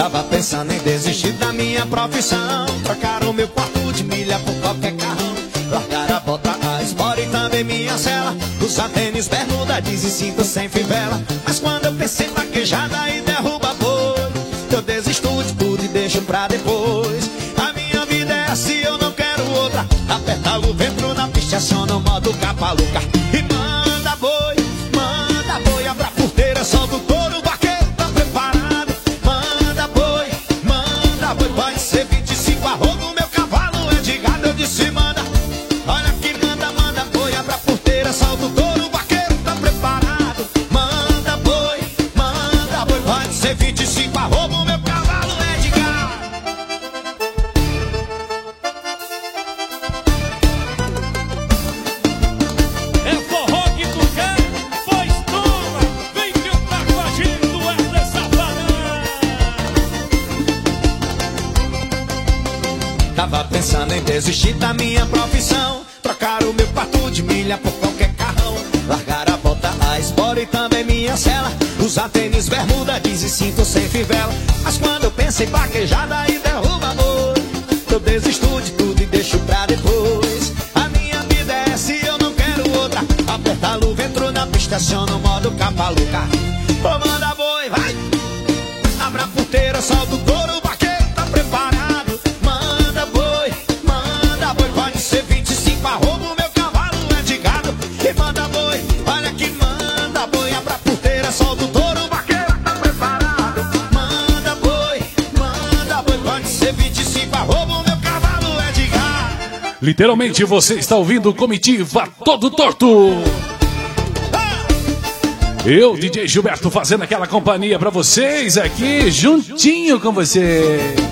Tava pensando em desistir da minha profissão, trocar o meu quarto de milha por qualquer carrão, largar a bota, a espora e também minha cela, usar tênis, bermuda, jeans e cinto sem fivela. Mas quando eu pensei vaquejada e derruba boi, eu desisto de tudo e deixo pra depois. A minha vida é assim, eu não quero outra. Aperta o vento na pista, aciona o modo capa louca e manda boi, abra a porteira, solta o touro, o vaqueiro tá preparado. Manda boi, pode ser 25 arroba, o meu cavalo é de gado, eu disse manda. Olha que manda boi, abra a porteira, solta o touro, o vaqueiro tá preparado. Manda boi, pode ser 25 arroba, o meu cavalo é de gado. É forró que tu quer? Pois toma, vem cantar com a gente, tu é dessa parada. Tava pensando em desistir da minha profissão, trocar o meu quarto de milha por qualquer carrão, largar a bota, a espora e também minha cela, usar tênis, bermuda, jeans e cinto sem fivela. Mas quando eu penso em vaquejada e derruba boi, eu desisto de tudo e deixo pra depois. A minha vida é essa e eu não quero outra. Aperta a luva, entrou na pista, aciona o modo capa louca. Ô, manda boi, vai! Abra a porteira, solta o touro, o vaqueiro tá preparado. Manda boi, pode ser 25 arroba, o meu cavalo é de gado. E manda boi, olha que manda boi, abra a porteira, solta o touro, o vaqueiro tá preparado. Manda boi, pode ser 25 arroba, o meu cavalo é de gado. Literalmente você está ouvindo Comitiva Todo Torto. Eu, DJ Gilberto, fazendo aquela companhia pra vocês aqui, juntinho com vocês.